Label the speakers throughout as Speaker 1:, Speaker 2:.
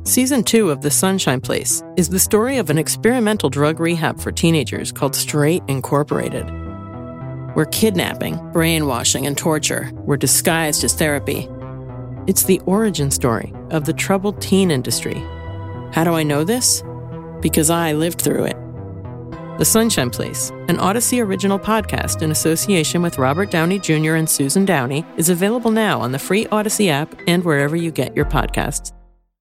Speaker 1: Season 2 of The Sunshine Place is the story of an experimental drug rehab for teenagers called Straight Incorporated, where kidnapping, brainwashing, and torture were disguised as therapy. It's the origin story of the troubled teen industry. How do I know this? Because I lived through it. The Sunshine Place, an Odyssey original podcast in association with Robert Downey Jr. and Susan Downey, is available now on the free Odyssey app and wherever you get your podcasts.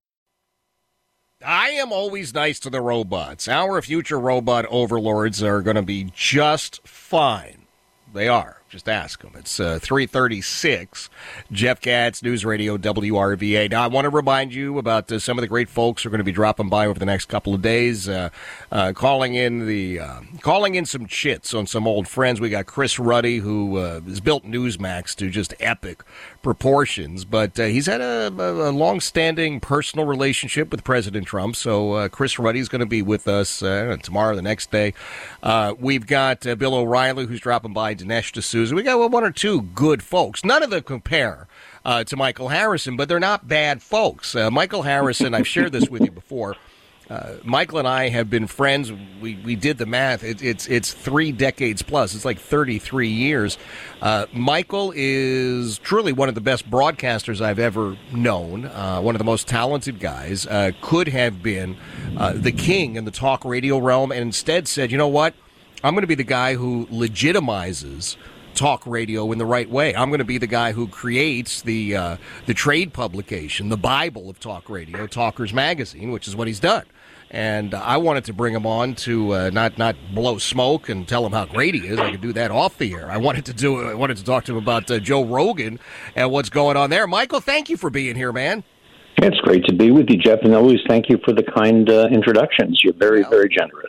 Speaker 2: I am always nice to the robots. Our future robot overlords are going to be just fine. They are. Just ask them. It's 3:36. Jeff Katz, News Radio WRVA. Now, I want to remind you about some of the great folks who are going to be dropping by over the next couple of days, calling in some chits on some old friends. We got Chris Ruddy, who has built Newsmax to just epic proportions, but he's had a long-standing personal relationship with President Trump. So Chris Ruddy is going to be with us tomorrow, the next day. We've got Bill O'Reilly, who's dropping by. Dinesh D'Souza. We got one or two good folks. None of them compare to Michael Harrison, but they're not bad folks. Michael Harrison, I've shared this with you before. Michael and I have been friends. We did the math. It's 3 decades plus. It's like 33 years. Michael is truly one of the best broadcasters I've ever known. One of the most talented guys. Could have been the king in the talk radio realm, and instead said, you know what? I'm going to be the guy who legitimizes talk radio in the right way. I'm going to be the guy who creates the trade publication, the Bible of talk radio, Talkers Magazine, which is what he's done. And I wanted to bring him on to not blow smoke and tell him how great he is. I could do that off the air. I wanted to talk to him about Joe Rogan and what's going on there. Michael, thank you for being here, man.
Speaker 3: It's great to be with you, Jeff, and always thank you for the kind introductions. You're very, very generous.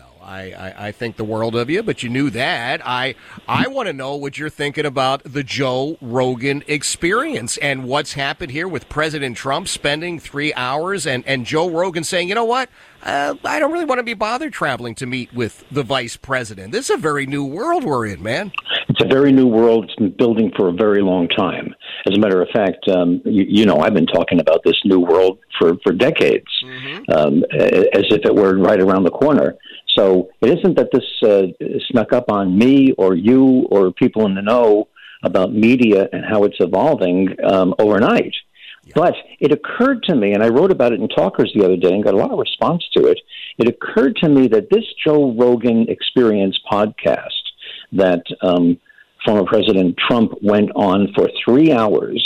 Speaker 2: I think the world of you, but you knew that. I want to know what you're thinking about the Joe Rogan experience and what's happened here with President Trump spending 3 hours and Joe Rogan saying, you know what, I don't really want to be bothered traveling to meet with the vice president. This is a very new world we're in, man.
Speaker 3: It's a very new world. It's been building for a very long time. As a matter of fact, you know, I've been talking about this new world for decades, as if it were right around the corner. So it isn't that this snuck up on me or you or people in the know about media and how it's evolving overnight. Yeah. But it occurred to me, and I wrote about it in Talkers the other day and got a lot of response to it. It occurred to me that this Joe Rogan Experience podcast that former President Trump went on for 3 hours,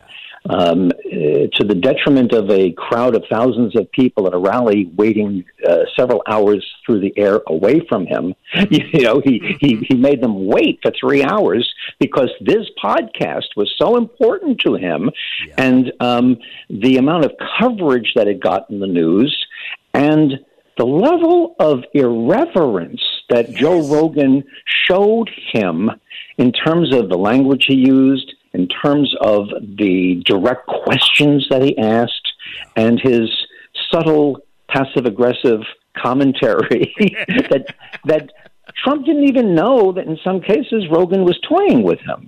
Speaker 3: to the detriment of a crowd of thousands of people at a rally waiting several hours through the air away from him. You know, he made them wait for 3 hours because this podcast was so important to him, and the amount of coverage that it got in the news, and the level of irreverence that Joe Rogan showed him in terms of the language he used, in terms of the direct questions that he asked, and his subtle passive-aggressive commentary that Trump didn't even know that in some cases Rogan was toying with him,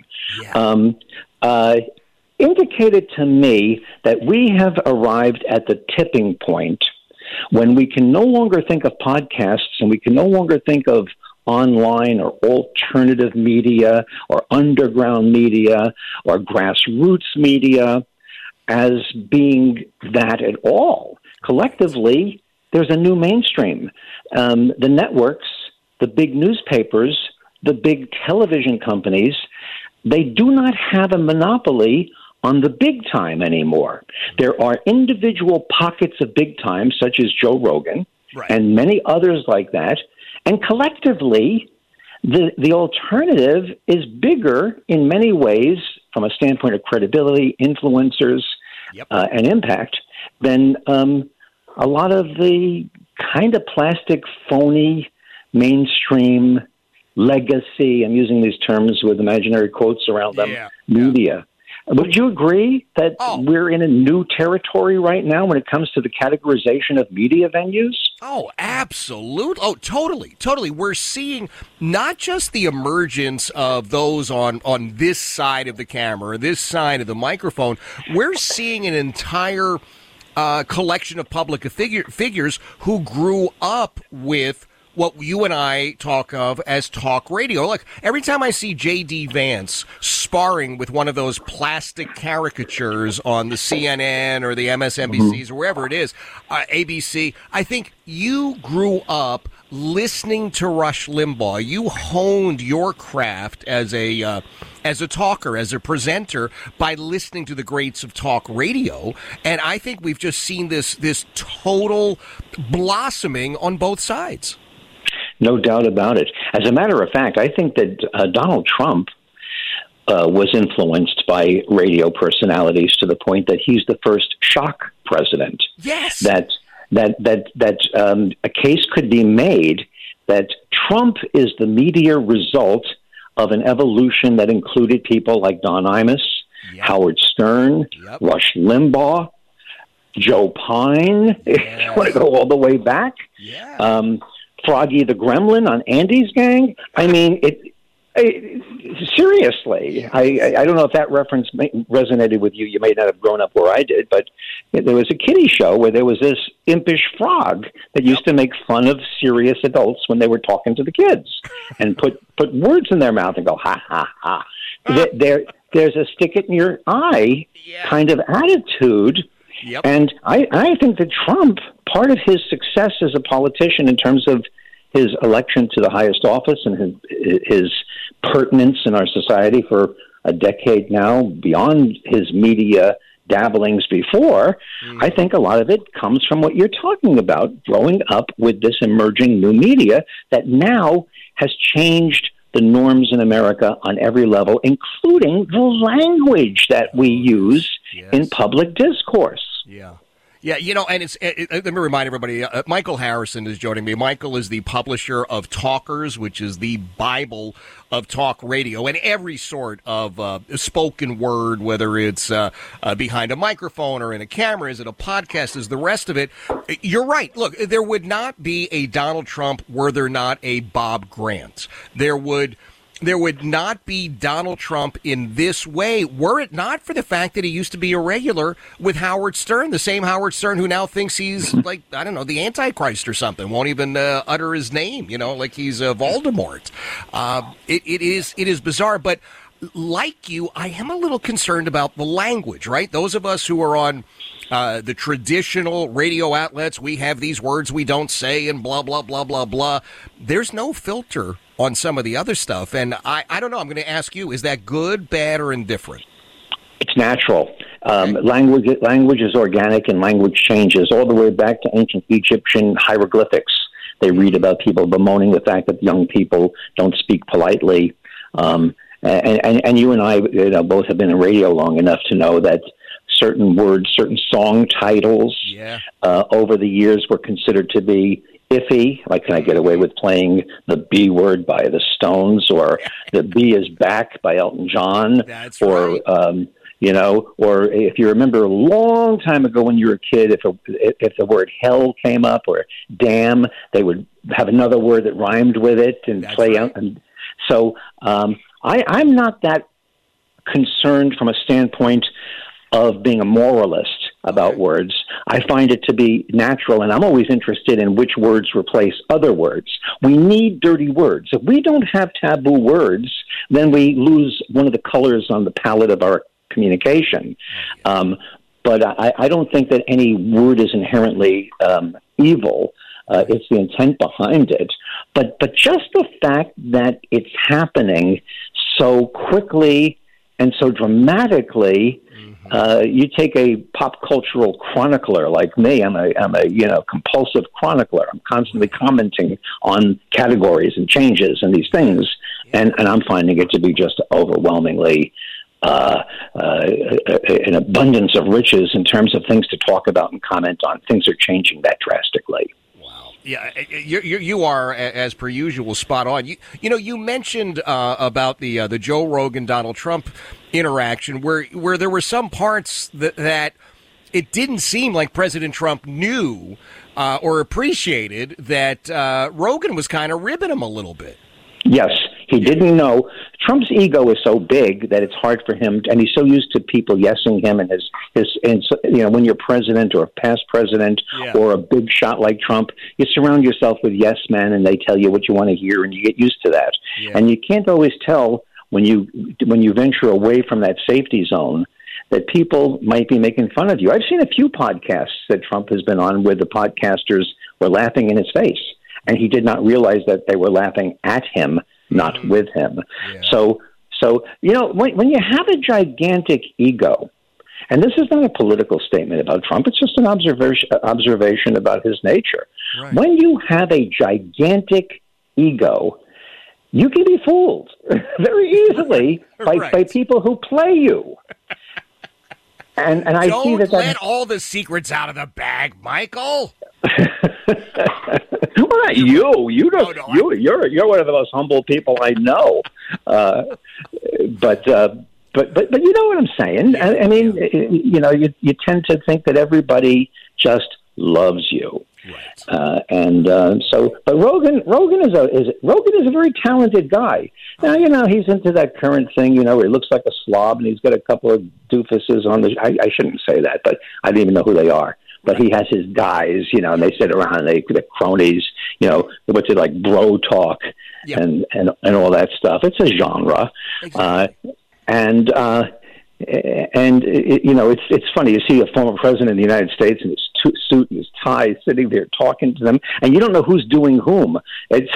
Speaker 3: indicated to me that we have arrived at the tipping point when we can no longer think of podcasts and we can no longer think of online or alternative media or underground media or grassroots media as being that at all. Collectively, there's a new mainstream. The networks, the big newspapers, the big television companies, they do not have a monopoly on the big time anymore. There are individual pockets of big time, such as Joe Rogan, and many others like that. And collectively, the alternative is bigger in many ways from a standpoint of credibility, influencers, and impact than a lot of the kind of plastic, phony, mainstream legacy, I'm using these terms with imaginary quotes around them, media. Would you agree that we're in a new territory right now when it comes to the categorization of media venues?
Speaker 2: Oh, absolutely. Oh, totally. We're seeing not just the emergence of those on this side of the camera, this side of the microphone. We're seeing an entire collection of public figures who grew up with what you and I talk of as talk radio. Like, every time I see J.D. Vance sparring with one of those plastic caricatures on the CNN or the MSNBCs or wherever it is, ABC, I think you grew up listening to Rush Limbaugh. You honed your craft as a talker, as a presenter, by listening to the greats of talk radio. And I think we've just seen this total blossoming on both sides.
Speaker 3: No doubt about it. As a matter of fact, I think that Donald Trump was influenced by radio personalities to the point that he's the first shock president.
Speaker 2: Yes.
Speaker 3: That a case could be made that Trump is the meteor result of an evolution that included people like Don Imus, Howard Stern, Rush Limbaugh, Joe Pine, if you want to go all the way back. Froggy the Gremlin on Andy's Gang. I mean, seriously, I don't know if that reference resonated with you. You may not have grown up where I did, but there was a kiddie show where there was this impish frog that used to make fun of serious adults when they were talking to the kids and put words in their mouth and go, ha, ha, ha. There's a stick it in your eye kind of attitude. And I think that Trump, part of his success as a politician in terms of his election to the highest office and his pertinence in our society for a decade now, beyond his media dabblings before, I think a lot of it comes from what you're talking about, growing up with this emerging new media that now has changed the norms in America on every level, including the language that we use in public discourse.
Speaker 2: Yeah, you know, and let me remind everybody, Michael Harrison is joining me. Michael is the publisher of Talkers, which is the Bible of talk radio, and every sort of spoken word, whether it's behind a microphone or in a camera, is it a podcast, is the rest of it. You're right. Look, there would not be a Donald Trump were there not a Bob Grant. There would not be Donald Trump in this way were it not for the fact that he used to be a regular with Howard Stern, the same Howard Stern who now thinks he's like, I don't know, the Antichrist or something, won't even utter his name, you know, like he's Voldemort. It is bizarre, but like you, I am a little concerned about the language, right? Those of us who are on the traditional radio outlets, we have these words we don't say and blah, blah, blah, blah, blah. There's no filter on some of the other stuff. And I don't know. I'm going to ask you, is that good, bad, or indifferent?
Speaker 3: It's natural. Language is organic, and language changes all the way back to ancient Egyptian hieroglyphics. They read about people bemoaning the fact that young people don't speak politely. And you and I, both have been in radio long enough to know that certain words, certain song titles over the years were considered to be iffy, like Can I Get Away with Playing the B Word by the Stones, or The B Is Back by Elton John.
Speaker 2: That's
Speaker 3: or
Speaker 2: right.
Speaker 3: Or if you remember a long time ago when you were a kid, if the word hell came up or damn, they would have another word that rhymed with it and
Speaker 2: That's
Speaker 3: play
Speaker 2: right.
Speaker 3: out. And so I'm not that concerned from a standpoint of being a moralist about words. I find it to be natural, and I'm always interested in which words replace other words. We need dirty words. If we don't have taboo words, then we lose one of the colors on the palette of our communication. But I don't think that any word is inherently evil. It's the intent behind it. But just the fact that it's happening so quickly and so dramatically. You take a pop cultural chronicler like me. I'm a compulsive chronicler. I'm constantly commenting on categories and changes and these things, and I'm finding it to be just overwhelmingly an abundance of riches in terms of things to talk about and comment on. Things are changing that drastically.
Speaker 2: Yeah, you are, as per usual, spot on. You mentioned about the Joe Rogan Donald Trump interaction, where there were some parts that it didn't seem like President Trump knew or appreciated that Rogan was kind of ribbing him a little bit.
Speaker 3: Yes, He didn't know. Trump's ego is so big that it's hard for him, and he's so used to people yesing him, and when you're president or a past president or a big shot like Trump, you surround yourself with yes men, and they tell you what you want to hear, and you get used to that. Yeah. And you can't always tell when you venture away from that safety zone that people might be making fun of you. I've seen a few podcasts that Trump has been on where the podcasters were laughing in his face, and he did not realize that they were laughing at him, not with him. Yeah. So when you have a gigantic ego, and this is not a political statement about Trump, it's just an observation about his nature. Right. When you have a gigantic ego, you can be fooled very easily by people who play you. And I see that.
Speaker 2: Don't let all the secrets out of the bag, Michael.
Speaker 3: Well, not you. You don't. No, you're one of the most humble people I know. But you know what I'm saying. Yeah, I mean, you tend to think that everybody just loves you. Right. But Rogan is a very talented guy. Now, he's into that current thing, where he looks like a slob and he's got a couple of doofuses on I shouldn't say that, but I don't even know who they are. But he has his guys, and they sit around, they're cronies, what's it like, bro talk and all that stuff. It's a genre. Exactly. It's funny. You see a former president of the United States in his suit and his tie sitting there talking to them, and you don't know who's doing whom. It's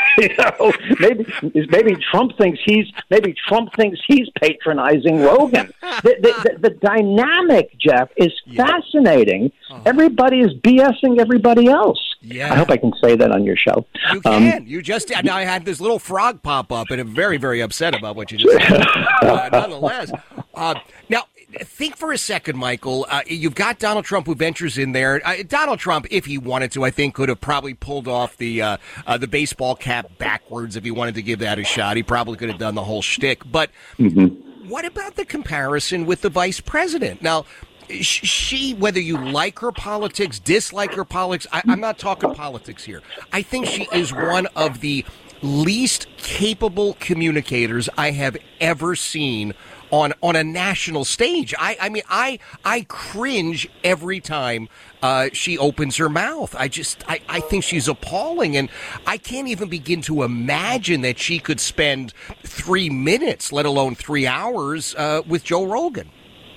Speaker 3: maybe Trump thinks he's patronizing Rogan. The dynamic, Jeff, is fascinating. Everybody is BSing everybody else. Yeah. I hope I can say that on your show.
Speaker 2: You can. You just did. Now I had this little frog pop up, and I'm very, very upset about what you just said. Nonetheless. Now, think for a second, Michael. You've got Donald Trump who ventures in there. Donald Trump, if he wanted to, I think could have probably pulled off the baseball cap backwards if he wanted to give that a shot. He probably could have done the whole shtick. But what about the comparison with the vice president? Now, she, whether you like her politics, dislike her politics, I'm not talking politics here. I think she is one of the least capable communicators I have ever seen on a national stage. I mean, I cringe every time she opens her mouth. I think she's appalling, and I can't even begin to imagine that she could spend 3 minutes, let alone 3 hours, with Joe Rogan.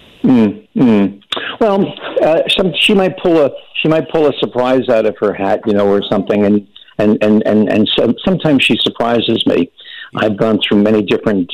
Speaker 3: Well, she might pull a surprise out of her hat, or something, and sometimes she surprises me. I've gone through many different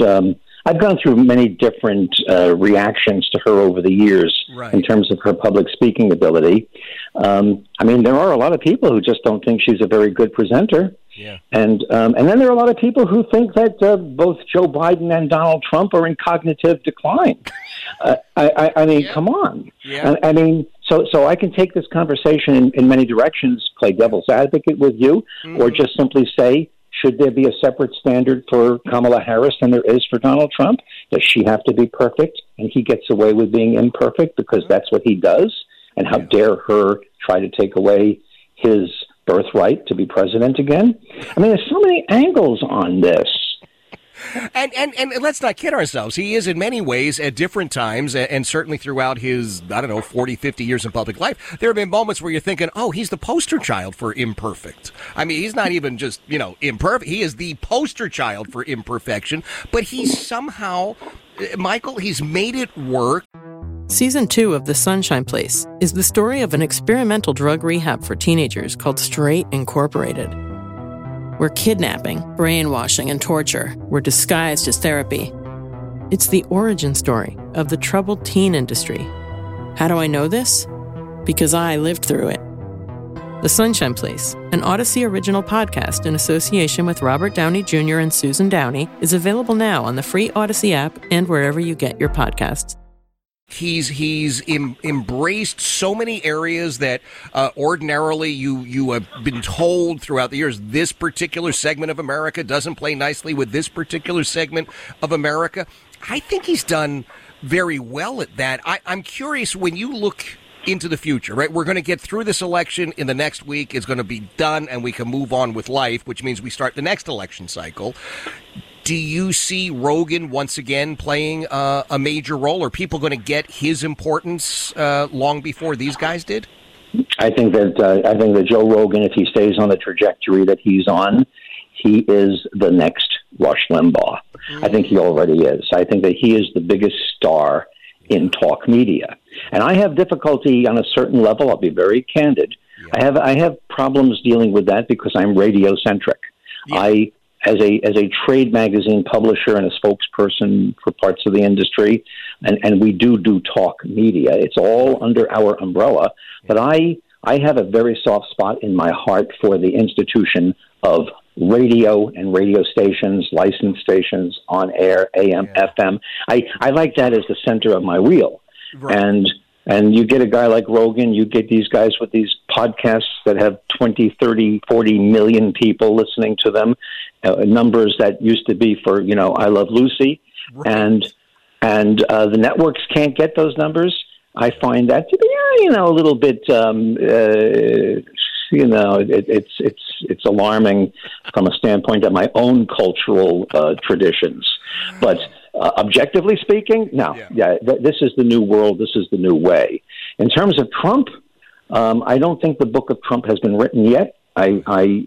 Speaker 3: reactions to her over the years in terms of her public speaking ability. I mean, there are a lot of people who just don't think she's a very good presenter. Yeah. And then there are a lot of people who think that both Joe Biden and Donald Trump are in cognitive decline. I mean, come on. Yeah. I mean, so I can take this conversation in many directions, play devil's advocate with you, or just simply say, should there be a separate standard for Kamala Harris than there is for Donald Trump? Does she have to be perfect and he gets away with being imperfect because that's what he does? And how dare her try to take away his birthright to be president again? I mean, there's so many angles on this.
Speaker 2: And let's not kid ourselves. He is in many ways at different times, and certainly throughout his, 40, 50 years in public life, there have been moments where you're thinking, oh, he's the poster child for imperfect. I mean, he's not even just, imperfect. He is the poster child for imperfection, but he's somehow, Michael, he's made it work.
Speaker 1: Season 2 of The Sunshine Place is the story of an experimental drug rehab for teenagers called Straight Incorporated, where kidnapping, brainwashing, and torture were disguised as therapy. It's the origin story of the troubled teen industry. How do I know this? Because I lived through it. The Sunshine Place, an Odyssey original podcast in association with Robert Downey Jr. and Susan Downey, is available now on the free Odyssey app and wherever you get your podcasts.
Speaker 2: He's embraced so many areas that ordinarily you have been told throughout the years, this particular segment of America doesn't play nicely with this particular segment of America. I think he's done very well at that. I'm curious, when you look into the future, right? We're going to get through this election in the next week. It's going to be done, and we can move on with life, which means we start the next election cycle. Do you see Rogan once again playing a major role? Are people going to get his importance long before these guys did?
Speaker 3: I think that Joe Rogan, if he stays on the trajectory that he's on, he is the next Rush Limbaugh. I think he already is. I think that he is the biggest star in talk media. And I have difficulty on a certain level. I'll be very candid. Yeah. I have problems dealing with that because I'm radio-centric. Yeah. As a trade magazine publisher and a spokesperson for parts of the industry, and we do talk media. It's all under our umbrella. But I have a very soft spot in my heart for the institution of radio and radio stations, licensed stations, on air, AM, FM. I like that as the center of my wheel. Right. And you get a guy like Rogan, you get these guys with these podcasts that have 20, 30, 40 million people listening to them, numbers that used to be for, I Love Lucy. Right. And the networks can't get those numbers. I find that to be, a little bit, it's alarming from a standpoint of my own cultural traditions. But objectively speaking, no. This is the new world. This is the new way. In terms of Trump, I don't think the book of Trump has been written yet. I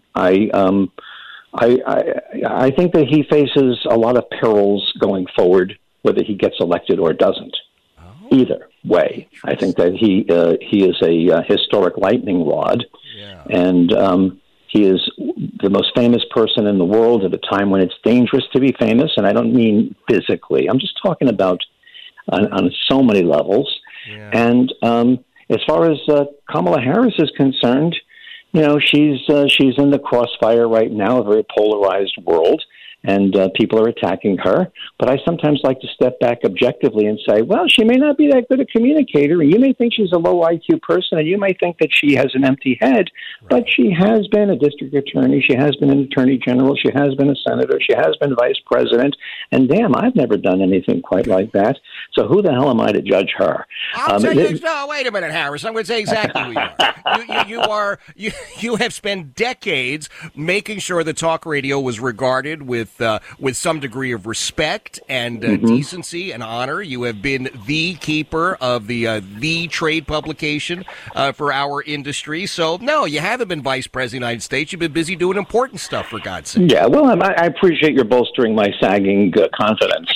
Speaker 3: think that he faces a lot of perils going forward, whether he gets elected or doesn't. Either way, I think that he is a historic lightning rod, and he is the most famous person in the world at a time when it's dangerous to be famous. And I don't mean physically; I'm just talking about on so many levels. Yeah. And as far as Kamala Harris is concerned, she's in the crossfire right now, a very polarized world. And people are attacking her. But I sometimes like to step back objectively and say, well, she may not be that good a communicator, and you may think she's a low IQ person, and you may think that she has an empty head, but she has been a district attorney, she has been an attorney general, she has been a senator, she has been vice president, and damn, I've never done anything quite like that. So who the hell am I to judge her?
Speaker 2: I'll say wait a minute, Harris. I'm going to say exactly who you are. You have spent decades making sure that talk radio was regarded with some degree of respect and decency and honor. You have been the keeper of the trade publication for our industry. So, no, you haven't been vice president of the United States. You've been busy doing important stuff, for God's sake.
Speaker 3: Yeah, well, I appreciate your bolstering my sagging confidence.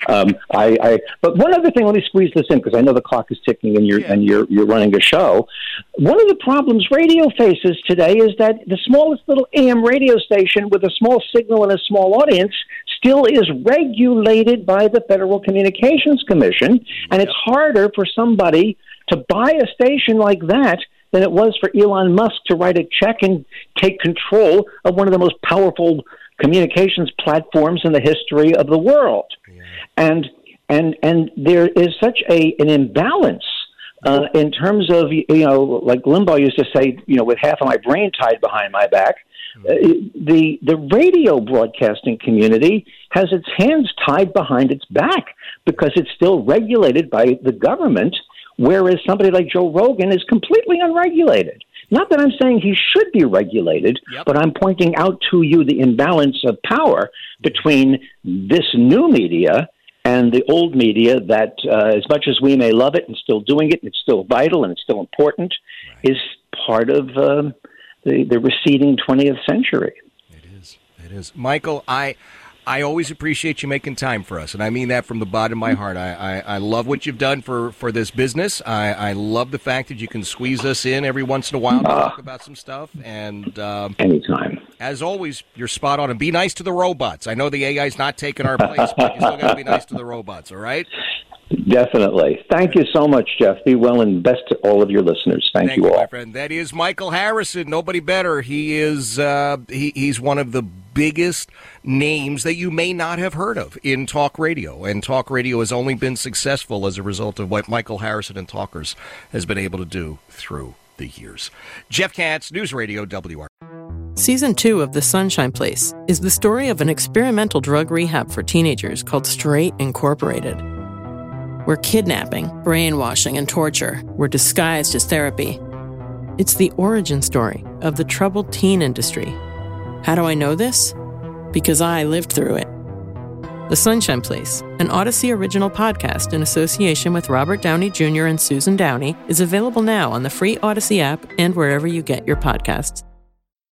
Speaker 3: But one other thing, let me squeeze this in because I know the clock is ticking and you're running a show. One of the problems radio faces today is that the smallest little AM radio station with a small signal and a small audience still is regulated by the Federal Communications Commission, and it's harder for somebody to buy a station like that than it was for Elon Musk to write a check and take control of one of the most powerful communications platforms in the history of the world. Yeah. And there is such an imbalance in terms of, like Limbaugh used to say, with half of my brain tied behind my back, the radio broadcasting community has its hands tied behind its back because it's still regulated by the government, whereas somebody like Joe Rogan is completely unregulated. Not that I'm saying he should be regulated, but I'm pointing out to you the imbalance of power between this new media and the old media that, as much as we may love it and still doing it, and it's still vital and it's still important, is part of the receding 20th century.
Speaker 2: It is. Michael, I always appreciate you making time for us, and I mean that from the bottom of my heart. I love what you've done for this business. I love the fact that you can squeeze us in every once in a while to talk about some stuff. And
Speaker 3: anytime.
Speaker 2: As always, you're spot on. And be nice to the robots. I know the AI's not taking our place, but you still got to be nice to the robots, all right?
Speaker 3: Definitely. Thank you so much, Jeff. Be well, and best to all of your listeners. Thank you all,
Speaker 2: my friend. That is Michael Harrison. Nobody better. He is he's one of the biggest names that you may not have heard of in talk radio, and talk radio has only been successful as a result of what Michael Harrison and Talkers has been able to do through the years. Jeff Katz, News Radio WR.
Speaker 1: Season 2 of The Sunshine Place is the story of an experimental drug rehab for teenagers called Straight Incorporated, where kidnapping, brainwashing, and torture were disguised as therapy. It's the origin story of the troubled teen industry. How do I know this? Because I lived through it. The Sunshine Place, an Odyssey original podcast in association with Robert Downey Jr. and Susan Downey, is available now on the free Odyssey app and wherever you get your podcasts.